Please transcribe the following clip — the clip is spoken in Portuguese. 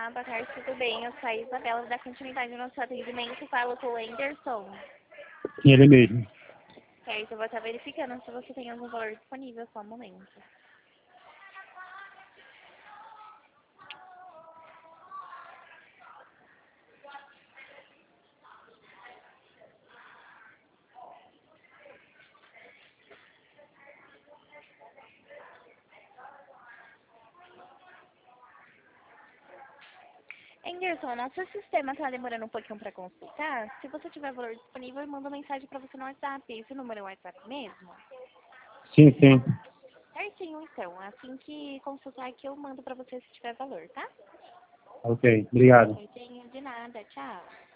Olá, boa tarde, tudo bem? Eu sou a Isabela, da continuidade do nosso atendimento. Falo com o Anderson. Sim, ele mesmo. Certo, eu vou estar verificando se você tem algum valor disponível, só um momento. Anderson, nosso sistema está demorando um pouquinho para consultar. Se você tiver valor disponível, eu mando mensagem para você no WhatsApp. Esse número é o WhatsApp mesmo? Sim, sim. Certinho, então. Assim que consultar aqui, eu mando para você se tiver valor, tá? Ok, obrigado. Certinho, de nada. Tchau.